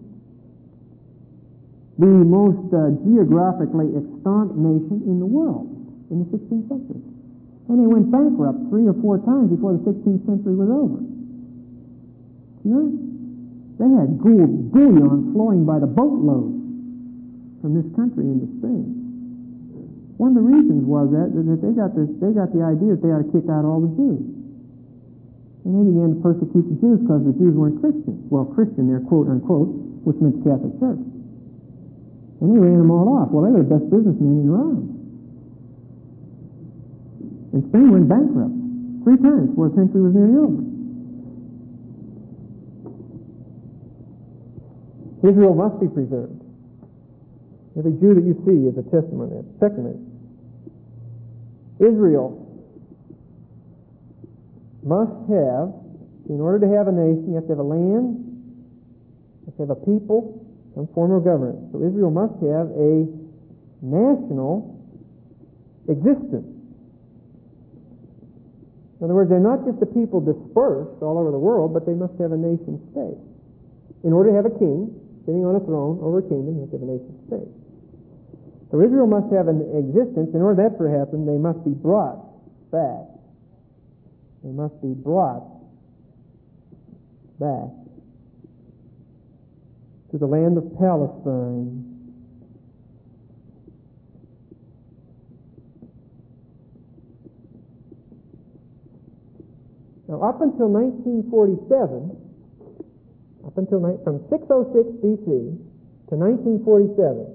the most uh, geographically extant nation in the world in the sixteenth century? And they went bankrupt three or four times before the sixteenth century was over. You know? They had gold bullion flowing by the boatload from this country into Spain. One of the reasons was that, that they got this, they got the idea that they ought to kick out all the Jews. And they began to persecute the Jews because the Jews weren't Christians. Well, Christian there, quote unquote, which meant the Catholic Church. And they ran them all off. Well, they were the best businessmen in around. And Spain went bankrupt three times before the century was nearly over. Israel must be preserved. Every Jew that you see is a testimony of that. Secondly, Israel must have, in order to have a nation, you have to have a land, you have to have a people, some form of government. So Israel must have a national existence. In other words, they're not just a people dispersed all over the world, but they must have a nation state. In order to have a king sitting on a throne over a kingdom, you have to have a nation state. So Israel must have an existence. In order that to happen, they must be brought back. They must be brought back to the land of Palestine. Now, up until nineteen forty-seven, up until from six oh six B C to nineteen forty-seven,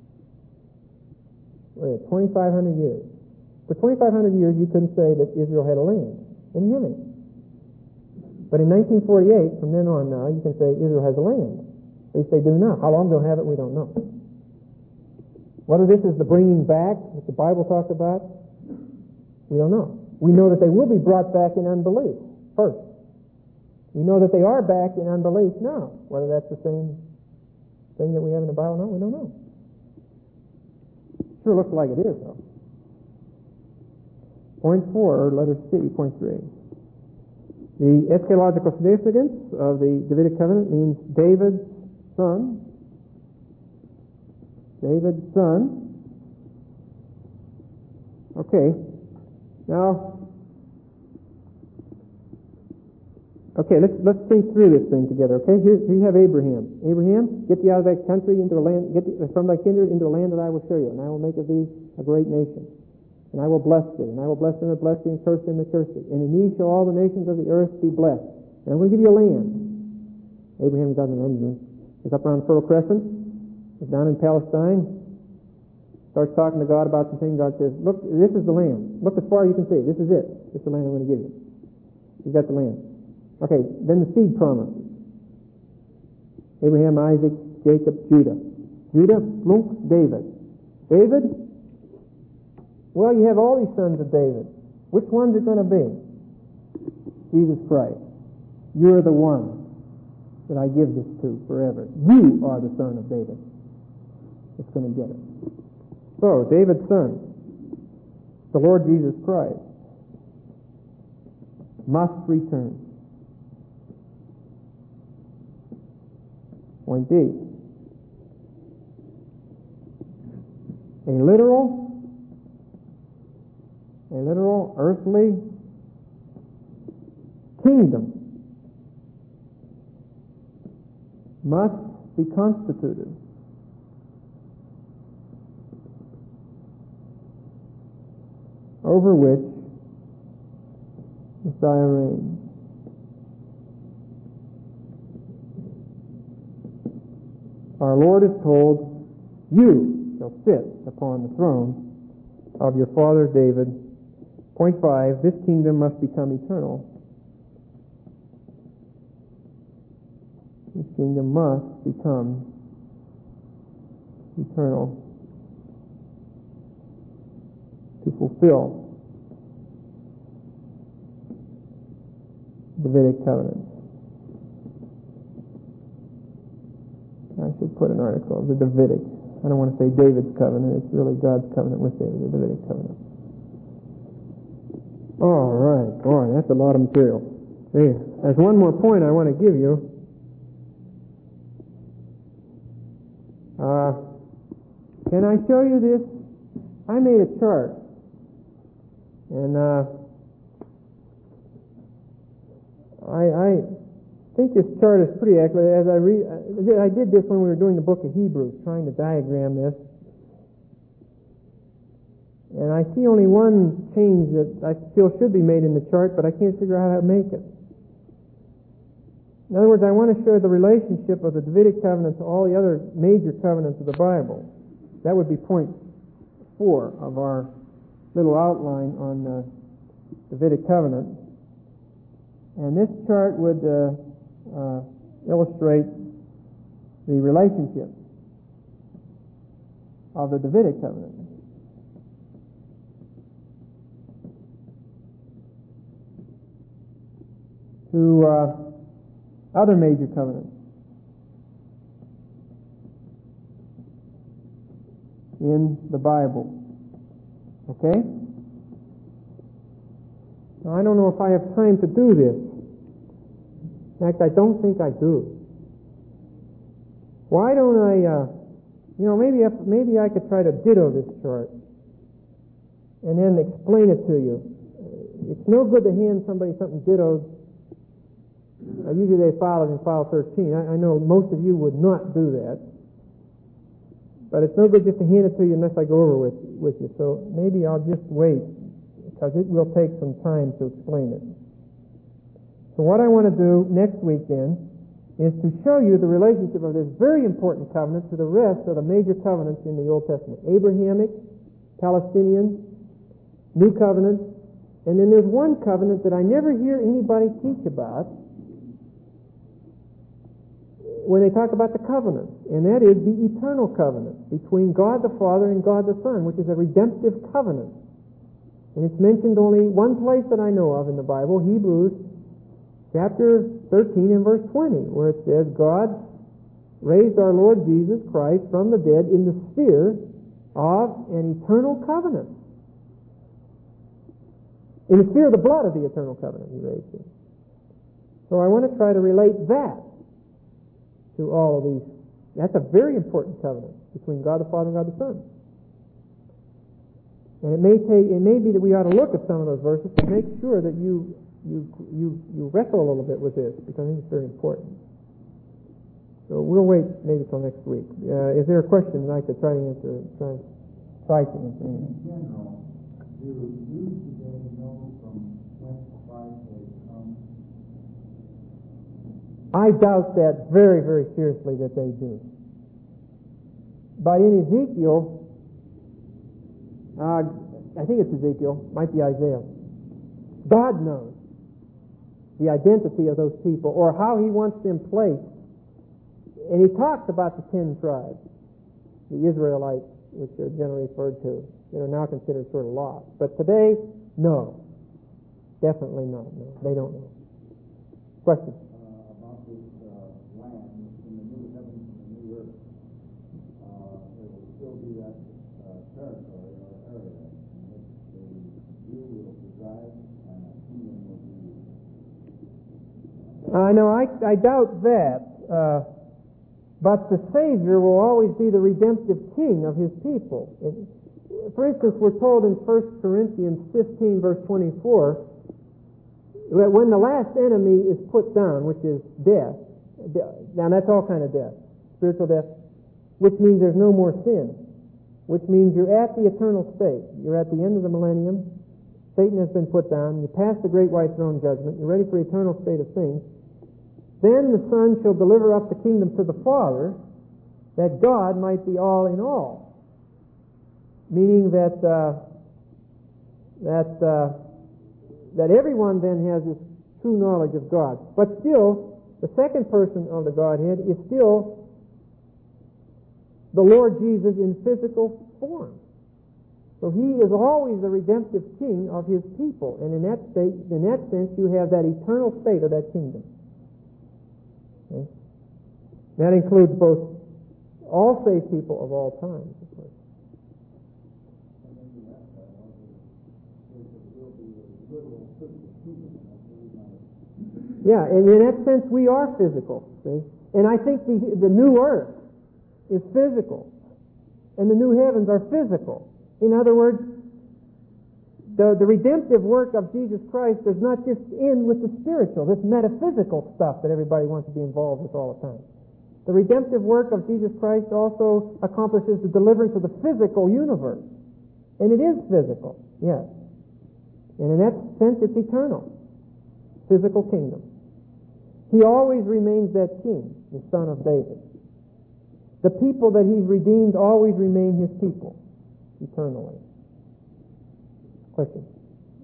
wait, twenty-five hundred years. For twenty-five hundred years, you couldn't say that Israel had a land. Didn't have any. But in nineteen forty-eight, from then on now, you can say Israel has a land. At least they do now. How long they'll have it, we don't know. Whether this is the bringing back that the Bible talks about, we don't know. We know that they will be brought back in unbelief first. We know that they are back in unbelief now. Whether that's the same thing that we have in the Bible now, we don't know. Sure looks like it is, though. Point four, or letter C, point three. The eschatological significance of the Davidic covenant means David's son. David's son. Okay. Now, okay, let's let's think through this thing together. Okay, here, here you have Abraham. Abraham, get thee out of that country into the land, get thee, from thy kindred into the land that I will show you, and I will make of thee a great nation. And I will bless thee, and I will bless them that bless thee, and curse them that curse thee. And in thee shall all the nations of the earth be blessed. And I'm going to give you a land. Abraham doesn't know. He's up around the Fertile Crescent. He's down in Palestine. Starts talking to God about some things. God says, look, this is the land. Look as far as you can see. This is it. This is the land I'm going to give you. You've got the land. Okay, then the seed promise. Abraham, Isaac, Jacob, Judah. Judah, Lunk, David. David, well, you have all these sons of David. Which one's it going to be? Jesus Christ. You're the one that I give this to forever. You are the son of David that's going to get it. So, David's son, the Lord Jesus Christ, must return. Point D. A literal, a literal earthly kingdom must be constituted. Over which Messiah reigns. Our Lord is told, you shall sit upon the throne of your father David. Point five, this kingdom must become eternal. This kingdom must become eternal to fulfill the Davidic covenant. I should put an article of the Davidic. I don't want to say David's covenant. It's really God's covenant with David, the Davidic covenant. All right. Boy, that's a lot of material. Hey, there's one more point I want to give you. Uh, can I show you this? I made a chart. And uh, I... I I think this chart is pretty accurate. As I read, I did this when we were doing the book of Hebrews, trying to diagram this. And I see only one change that I feel should be made in the chart, but I can't figure out how to make it. In other words, I want to show the relationship of the Davidic covenant to all the other major covenants of the Bible. That would be point four of our little outline on the Davidic covenant. And this chart would uh, Uh, illustrate the relationship of the Davidic covenant to uh, other major covenants in the Bible. Okay? Now, I don't know if I have time to do this. In fact, I don't think I do. Why don't I, uh, you know, maybe if, maybe I could try to ditto this chart and then explain it to you. It's no good to hand somebody something dittoed. Uh, usually they file it in file thirteen. I, I know most of you would not do that. But it's no good just to hand it to you unless I go over with, with you. So maybe I'll just wait, because it will take some time to explain it. So what I want to do next week then is to show you the relationship of this very important covenant to the rest of the major covenants in the Old Testament. Abrahamic, Palestinian, New Covenant, and then there's one covenant that I never hear anybody teach about when they talk about the covenant, and that is the eternal covenant between God the Father and God the Son, which is a redemptive covenant. And it's mentioned only one place that I know of in the Bible, Hebrews chapter thirteen and verse twenty, where it says, God raised our Lord Jesus Christ from the dead in the sphere of an eternal covenant. In the sphere of the blood of the eternal covenant, he raised him. So I want to try to relate that to all of these. That's a very important covenant between God the Father and God the Son. And it may take, it may be that we ought to look at some of those verses to make sure that you you you you wrestle a little bit with this, because I think it's very important. So we'll wait maybe till next week. Uh, is there a question I could try to answer? Try, try to answer. In general, do you today know from whence the five days come? I doubt that very, very seriously that they do. But in Ezekiel, uh, I think it's Ezekiel, might be Isaiah, God knows the identity of those people, or how He wants them placed. And He talks about the ten tribes, the Israelites, which are generally referred to, that are now considered sort of lost. But today, no. Definitely not. No, they don't know. Question? Uh, about this uh, land in the new heavens and the new earth, uh, there will still be that uh, territory or area in which the Jew will reside and a kingdom will be. I know, I, I doubt that. Uh, but the Savior will always be the redemptive King of His people. It, for instance, we're told in First Corinthians fifteen, verse twenty-four, that when the last enemy is put down, which is death, now that's all kind of death, spiritual death, which means there's no more sin, which means you're at the eternal state. You're at the end of the millennium. Satan has been put down. You pass the great white throne judgment. You're ready for the eternal state of things. Then the Son shall deliver up the kingdom to the Father, that God might be all in all. Meaning that uh, that uh, that everyone then has this true knowledge of God. But still, the second person of the Godhead is still the Lord Jesus in physical form. So He is always the redemptive King of His people, and in that state, in that sense, you have that eternal state of that kingdom. Okay? That includes both all saved people of all times, of course. Yeah, and in that sense, we are physical. See, and I think the the new earth is physical, and the new heavens are physical. In other words, the the redemptive work of Jesus Christ does not just end with the spiritual, this metaphysical stuff that everybody wants to be involved with all the time. The redemptive work of Jesus Christ also accomplishes the deliverance of the physical universe, and it is physical, yes. And in that sense, it's eternal, physical kingdom. He always remains that king, the son of David. The people that He's redeemed always remain His people, eternally. Question?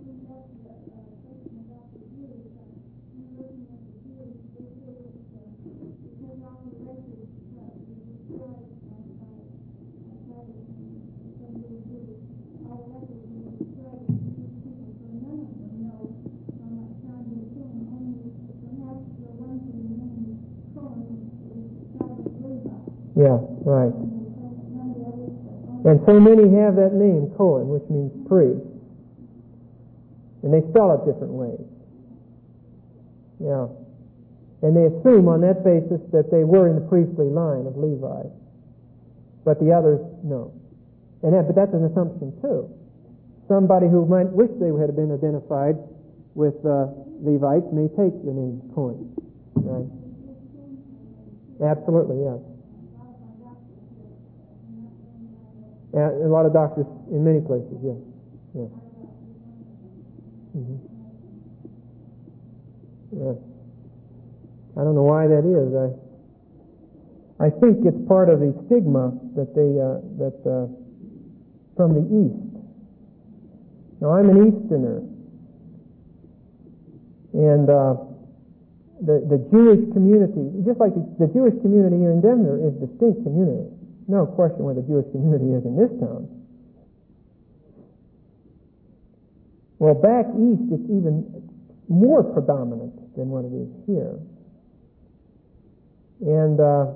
Yeah, right. And so many have that name, Cohen, which means priest. And they spell it different ways. Yeah. And they assume on that basis that they were in the priestly line of Levi. But the others, no. And that, but that's an assumption too. Somebody who might wish they had been identified with uh, Levites may take the name Cohen. Right? Absolutely, yes. Yeah, a lot of doctors in many places, yes. Yeah. Mm-hmm. Yeah. I don't know why that is. I I think it's part of the stigma that they uh, that uh, from the East. Now I'm an Easterner, and uh, the the Jewish community, just like the, the Jewish community here in Denver, is a distinct community. No question where the Jewish community is in this town. Well, back east, it's even more predominant than what it is here. And uh,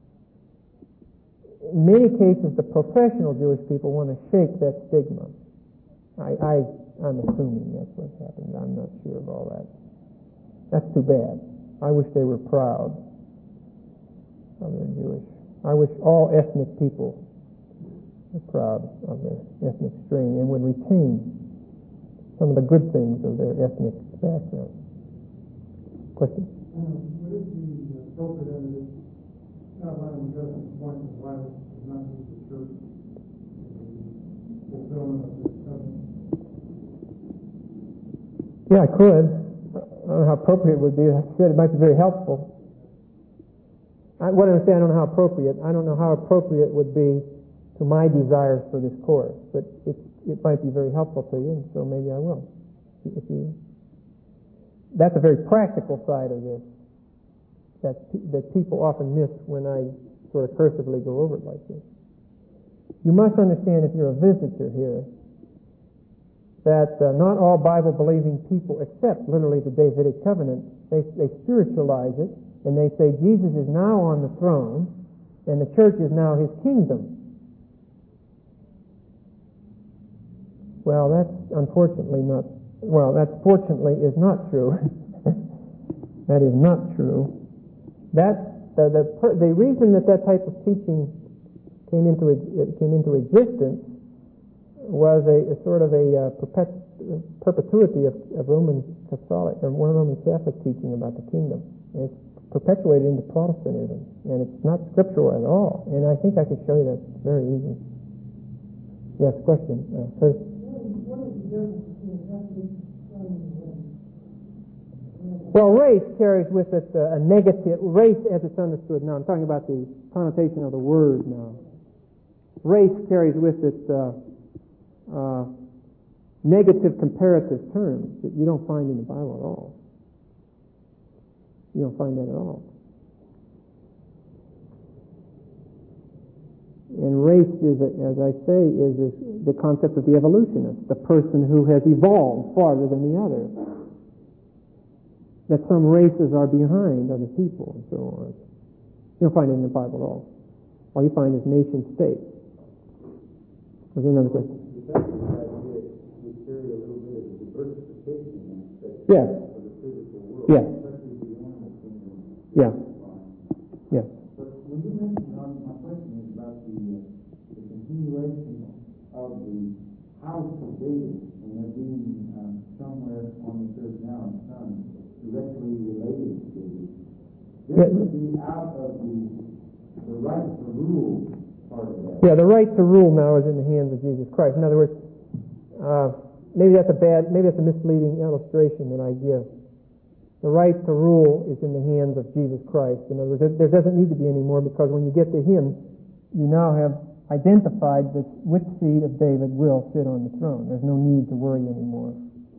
in many cases, the professional Jewish people want to shake that stigma. I, I, I'm assuming that's what's happened. I'm not sure of all that. That's too bad. I wish they were proud of their Jewish. I wish all ethnic people were proud of their ethnic strain and would retain some of the good things of their ethnic background. Question? Um, what is the appropriate evidence outlining the Testament point of why it is not used the church in the fulfillment of this covenant? Yeah, I could. I don't know how appropriate it would be. Like I said, it might be very helpful. I, what I'm saying, I don't know how appropriate. I don't know how appropriate it would be to my desires for this course, but it it might be very helpful to you, and so maybe I will. If you, that's a very practical side of this that that people often miss when I sort of cursively go over it like this. You must understand, if you're a visitor here, that uh, not all Bible-believing people accept literally the Davidic covenant. They, they spiritualize it, and they say Jesus is now on the throne, and the church is now his kingdom. Well, that's unfortunately not, well, that fortunately is not true. That is not true. That, uh, the, per, the reason that that type of teaching came into, it came into existence was a, a sort of a uh, perpet, perpetuity of, of Roman Catholic, or Roman Catholic teaching about the kingdom. And it's perpetuated into Protestantism, and it's not scriptural at all. And I think I could show you that very easy. Yes, question. Uh, first. What is the difference between Catholic and race? Well, race carries with it uh, a negative, race as it's understood now. I'm talking about the connotation of the word now. Race carries with it uh, uh, negative comparative terms that you don't find in the Bible at all. You don't find that at all. And race is, as I say, is the concept of the evolutionist, the person who has evolved farther than the other. That some races are behind other people and so on. You don't find it in the Bible at all. All you find is nation states. Was there another question? The second idea would carry a little bit of the diversification aspect Yes. of the physical world, Yes. especially the animal kingdom. Yeah. Yes. But when you mentioned, um, my question is about the, uh, the continuation of the house of David, and there being uh, somewhere on the earth now, and son directly related to David. This Yeah. would be out of the the right to rule part of that. Yeah, the right to rule now is in the hands of Jesus Christ. In other words, uh, maybe that's a bad, maybe that's a misleading illustration that I give. The right to rule is in the hands of Jesus Christ. In other words, there doesn't need to be any more, because when you get to him, you now have identified that which seed of David will sit on the throne. There's no need to worry anymore.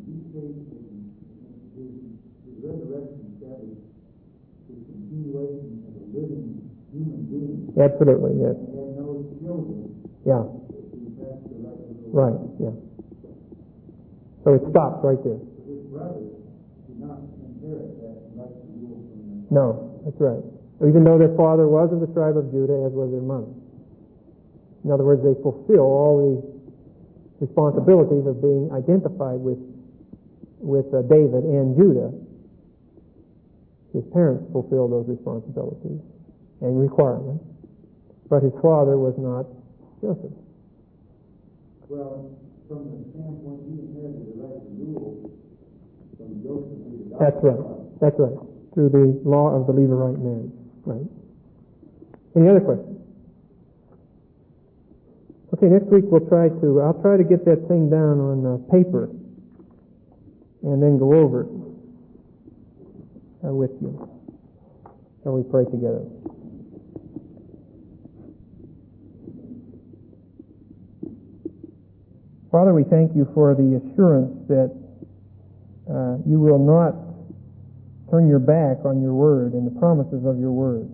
His resurrection established his continuation as a living human being. Absolutely, yes. He had no children. Yeah. He passed the right to rule. Right, yeah. So it stops right there. His brothers did not inherit that right to rule from them. No, that's right. Even though their father was of the tribe of Judah, as was their mother. In other words, they fulfill all the responsibilities of being identified with with uh, David and Judah. His parents fulfilled those responsibilities and requirements, but his father was not Joseph. Well, from the standpoint, he inherited the right to rule from Joseph to the That's right. That's right. Through the law of the Levirate marriage. Right. Any other questions? Okay, next week we'll try to, I'll try to get that thing down on uh, paper and then go over it uh, with you. Shall we pray together? Father, we thank you for the assurance that uh, you will not turn your back on your word and the promises of your word.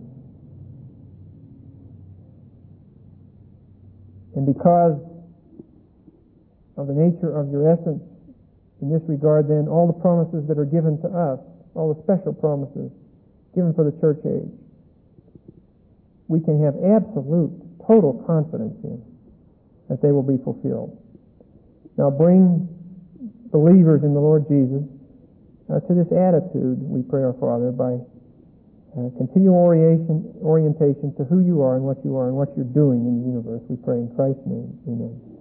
And because of the nature of your essence in this regard, then, all the promises that are given to us, all the special promises given for the church age, we can have absolute, total confidence in that they will be fulfilled. Now bring believers in the Lord Jesus uh, to this attitude, we pray, our Father, by uh, continual orientation, orientation to who you are and what you are and what you're doing in the universe. We pray in Christ's name. Amen.